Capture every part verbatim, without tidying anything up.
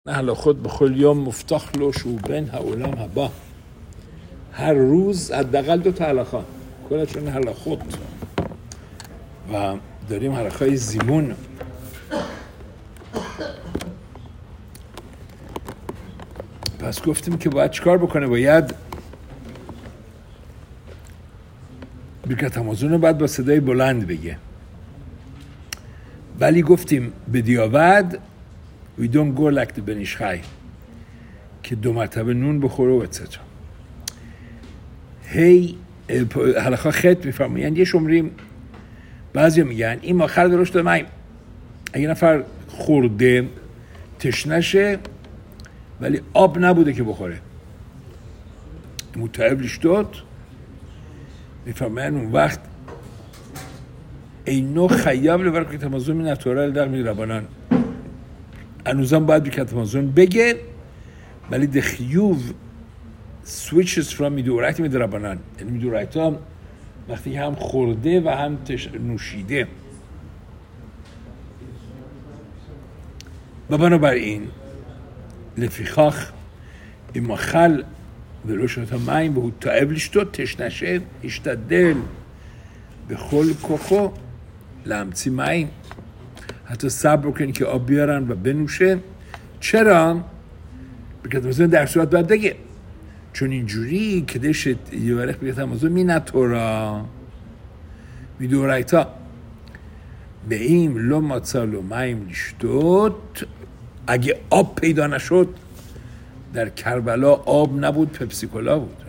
اهل خود به کل یوم مفتاح له شوبن هاولام هبا. هر روز حداقل دو تا هلاخا کلشون هلاخوت و داریم هلاخای زیمون. پس گفتیم که باید چیکار بکنه؟ باید برکت همازون رو باید با صدای بلند بگه، ولی گفتیم به دیاود we don't go like the بنیش خی که دو مرتبه نون بخوره و اتساچا هی حلقه خط میفرمایند. یعنی یه شمریم بعضی میگن این ماخر درشت مایم، اگه نفر خورده تشنشه ولی آب نبوده که بخوره متعب لیشتاد میفرمایند اون وقت اینو خیاب لبر که تمازون می نتورال در می ربانان انوزان باید بی کتمازون بگه، ولی ده خیوب switches from میدورایت می دربانان، یعنی میدورایت هم وقتی هم خورده و هم نوشیده. و بنابراین لفیخاخ اما خل ولوشت هم مایم به تا ابلیشتو تشنشه اشتدل به خل کوخو لامچی مایم، حتی صبر کنی که آب بیارن و بنوشه. چرا؟ بگید مثلا در صورت باید بگه چون اینجوری که دشت یه ورخ بگید همازون می نتورا می دورایتا به این لو ماتسالو مایم لیشتوت. اگه آب پیدا نشد، در کربلا آب نبود، پپسیکولا بود.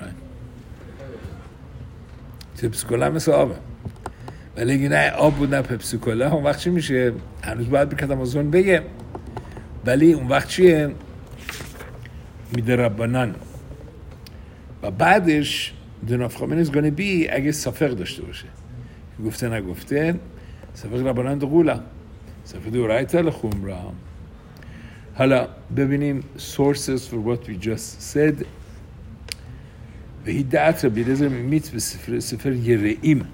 پپسیکولا مثل آبه، ولی اگه نه آب بود نه پپسیکولا، اون وقت چی میشه؟ هنوز باید بکت امازون بگه، ولی اون وقت چیه؟ میده ربانان. و بعدش دنافخامن از گانه بی اگه صفق داشته باشه، گفته نگفته صفق ربانان دقولا صفق دورایت لخوم را. حالا ببینیم sources for what we just said. و هی دعت را بیرزر میمیت به سفر, سفر یرئیم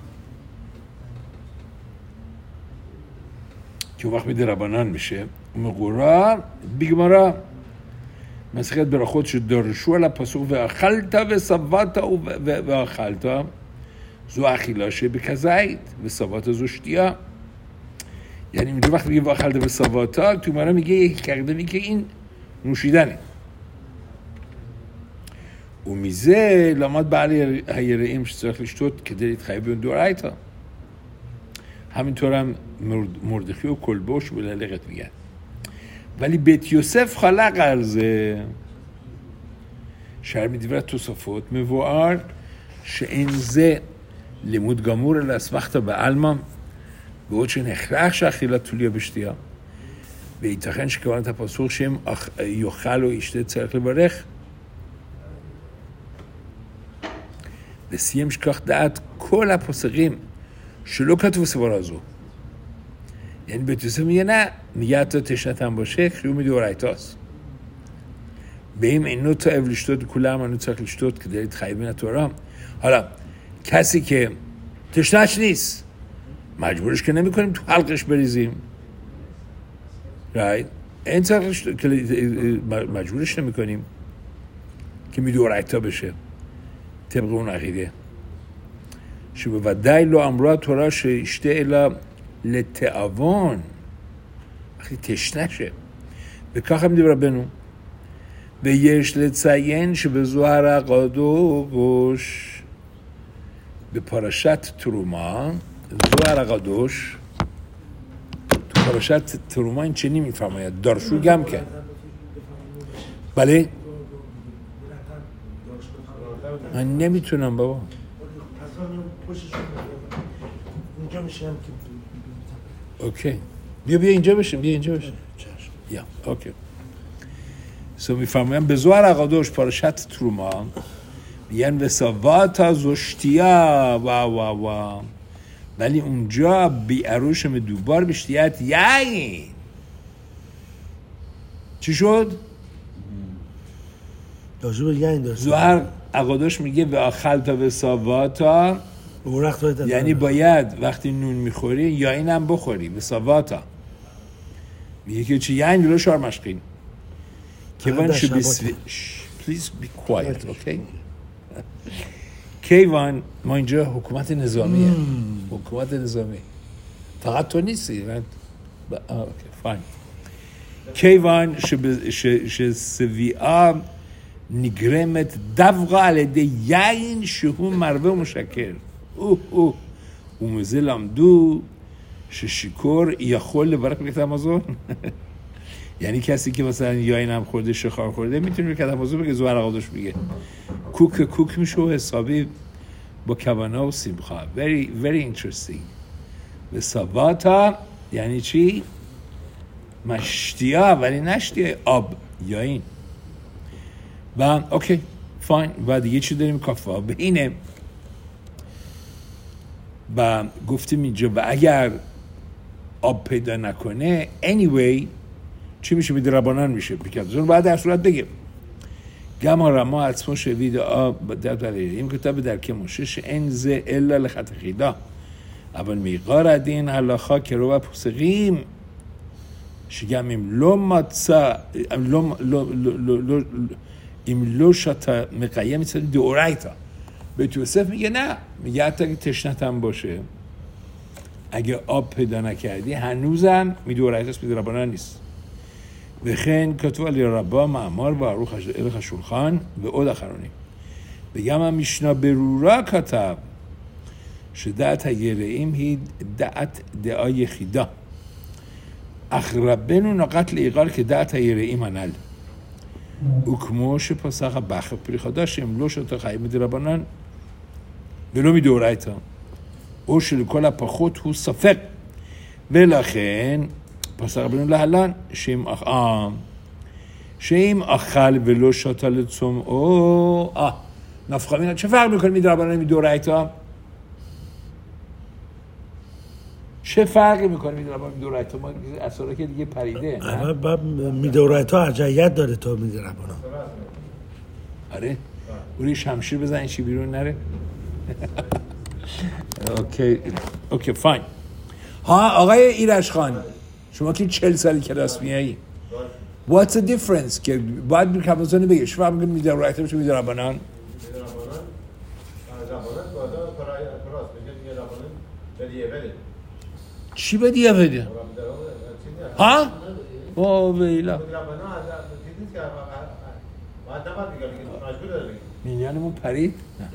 که وقت میده ربانان میشه مقورا بیگمارا مسیحیت برا خودش دارشو علا پاسوق و اخلتا و صواتا و اخلتا زو اخیلاشه بکزاید و صواتا زوشتیا. یعنی اینجا وقت میگه و اخلتا و صواتا تو مرا میگه یکی کرده میگه این نوشیدنه و میزه لاماد بعلی هیرئیم شترخلش تود که دارید خیبه اون دورایتا. همینطور هم مردخی و کلبوش و للغت میگن. ولی بیت یوسف خلق عرضه شرمی دیورت توصفات موار شئنزه لیمود گامور لسمختا به علمم به اوچن اخلاق شخیلت طولیا بشتیا به ایتاخن شکوان تا پاسوق شیم یوخل و اشته چرخل بارخ به سیم شکاخ دعت کل پاسقیم شلو کتو سوارازو. یعنی به توسه میگه نه، میگه حتی تشنت هم باشه خیو میده و رایتاست به این اینو تا اولیشتود کله هم انو تاکلیشتود که دارید خیبه نتورام. حالا کسی که تشنش نیست مجبورش که نمی کنیم تو حلقش بریزیم رایت این تاکلیشتود مجبورش نمی کنیم که میده و رایتا بشه طبق اون عقیده شبه و دایلو امرا توراش اشته الا لتعوان وقتی تشنشه به که هم دیبرا بنو به یش لتسین شبه زوهر قادو گوش به پاراشت تروما زوهر قادوش تو پاراشت تروما این چه نمی فرماید دارشو گم کن. بله من نمیتونم بابا اینجا میشم که اوکی بیا بیا اینجا بشیم بیا اینجا بشیم یا اوکی سو میفهمم به زوار عقادوش پاراشت تروما میگن وسواتا زشتیا و و و ولی اونجا بی عروش می دوبار بشتیت یعنی چی شد؟ داشو یعنی داشت زوار عقادوش میگه و آخلتا وسواتا یعنی باید وقتی نون میخوری یا اینم بخوری به سواتا. میگه که چی یعنی رو شار مشقین کیوان شبیسوی please be quiet okay کیوان ما اینجا حکومت نظامیه حکومت نظامی فقط تو نیستی من اوکی فاین کیوان ששביעה נגרמת דווקא על ידי יין שהוא מרבה ומשקר. ומזה למדו ששיכור יכול לברך ברכת המזון. یعنی کسی که مثلا یاین هم خورده شخار خورده میتونه بרכت המזון بگه زوار قدش میگه کوک کوک میشه و حسابی با کوانا و سیمخا. very very interesting. و سباتا یعنی چی؟ مشتیا ولی نشتیا آب یاین. و اوکی فاین. و دیگه چی داریم؟ کافه به اینه و گفتیم اینجا و اگر آب پیدا نکنه anyway چی میشه؟ میدربانان میشه بکرد زون باید در صورت بگیم گما رما עצמו שהביא דעה בדעת הליליים כתב בדרכי משה שאין זה אלא לכתחילה אבל מעיקר הדין הלכה כרוב הפוסקים שגם אם לא מצא לא לא לא לא אם לא שאתה מקיים מצד דאורייתא. بهت یوسف میگه نه، میگه حتی اگه تشنتم باشه اگه آب پیدا نکردی هنوزم میدورایتاست میدربانان نیست. וכן כתוב על רבה מאמר בערוך ערך השולחן ועוד אחרונים. וגם המשנה ברורה כתב שדעת היראים היא דעת דעה יחידה. אך רבנו נקט לעיקר כדעת היראים הנ"ל. וכמו שפסח הבחר פרי חדש שהם לא שאתה חיים מדרבנן ולא מדאורייתא, או שלכל הפחות הוא ספק. ולכן פסח רבנו להלן שאם אכל שאם אכל ולא שתה לצומאו אה נפקא מינה. چه فرق میکنه מדרبنان מדאורייتא؟ چه فرقی میکنه میدربنان מדאורייتא؟ ما اصلا که دیگه پریده. اما باب midorayta ارجحیت داره تا midربنان. آره اونی شمشیر بزن چی بیرون نره. اوکی اوکی فاین. ها آقای ایرج خان شما که چهل سالی کلاس میایی what's the difference که باید بیر کمازانه بگه شما میگه میدربنان بشه میدربنان میدربنان زبانت بادا پراس میگه میدربنان بدیه بده چی بدیه بده ها او ویلا میدربنان از چیزی که باید نباید میگه مجبور داره میلیانمون پرید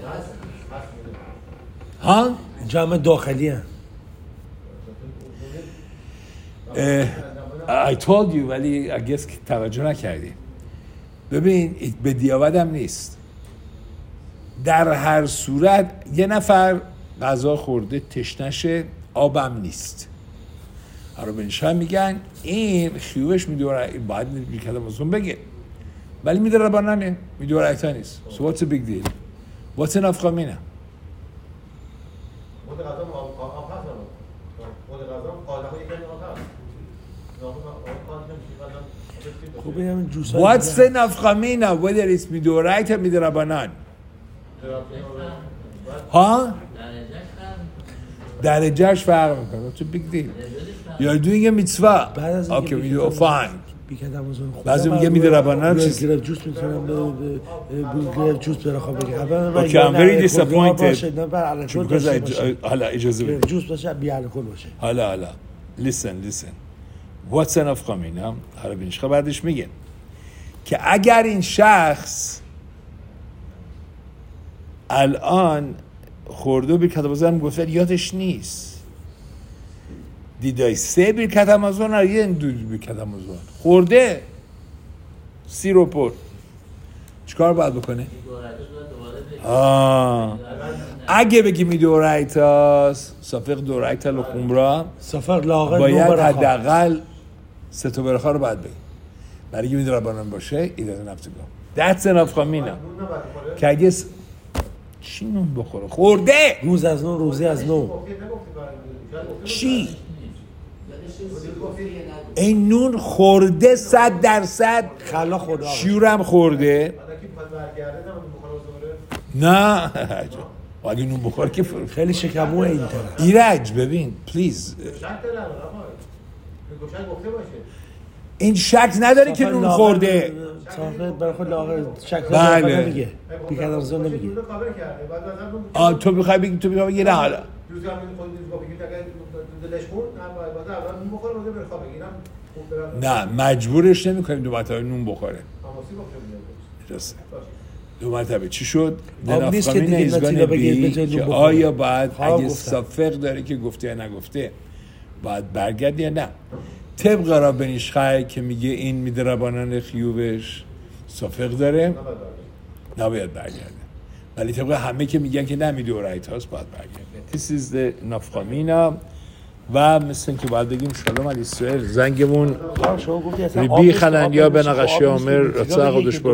ها جمع داخلی هم I told you ولی I guess توجه نکردی. ببین به دیاودم نیست. در هر صورت یه نفر غذا خورده تشنشه آبم نیست. هرابنشا میگن این خیوش میدوره باید میکرده مزون بگه ولی میداره بانانه میدوره ایتا نیست. So what's the big deal? What's enough خامینه؟ خود غذا آب هست خود غذا قاعده های یکی آب هست خوبه همین جوس What's the nafkamina whether it's midorayta or midrabanan? ها؟ درجهش فرق میکنه. What's the big deal? You're doing a mitzvah. Okay, you're fine. بعضی میگه میدربانان چیز گرفت جوس میتونم به گرفت جوس برخوام بگم. Okay, I'm very disappointed. because حالا اجازه بده. جوس باشه بی الکل باشه. حالا حالا listen listen. What's enough خامینه؟ حالا بینشخه بعدش میگه که اگر این شخص الان خورده برکت همازون گفت یادش نیست دیدای سه برکت همازون ها یه دو برکت همازون خورده سی رو پر چکار باید بکنه؟ آه. اگه بگی می دورایتاست صافق دورایتا لخومرا صافق لاغر باید حداقل سه تا برخا رو باید بگی برای که می دربانان باشه ایده نفتگاه that's enough خامینه که اگه س... چی نون بخوره؟ خورده روز از نو روزی از نو چی؟ این نون خورده صد درصد خلا خورده شیورم خورده نه اگه نون بخوره که خیلی شکموه این طرف ایرج ببین پلیز این شک نداره که نون خورده. صافه برای خود لاغر شک بله. نمیگه بیکدر زن نمیگه. آه تو میخوای بگی تو میخوای بگی نه حالا روزی هم خود نیز با بگید اگر دلش خورد نه باید اول نون بخوره بعد بره خواب بگیرم نه مجبورش نمی‌کنیم دو مرتبه نون بخوره. هماسی بخوره. درسته. دو مرتبه چی شد؟ آب نیست که دیگه ایزگان نتیجه بگید به جای بی نون که بخوره. آیا باید خواه اگه گفتم. سافق داره که گفته یا نگفته باید برگرد یا نه. طبق رابنیشخای که میگه این میدربانان خیوبش سافق داره نباید برگرده. ولی طبق همه که میگن که نمیده رایت هاست باید برگرده. This is the نفخامینا و مثل این که باید بگیم شلوم علی اسرائیل زنگمون شما گفتی اصلا آب ریبی نیست که آب خلنیا نمیشه. بن خب آب قشی نیست که عامر نتیجه رצה بگید قدش که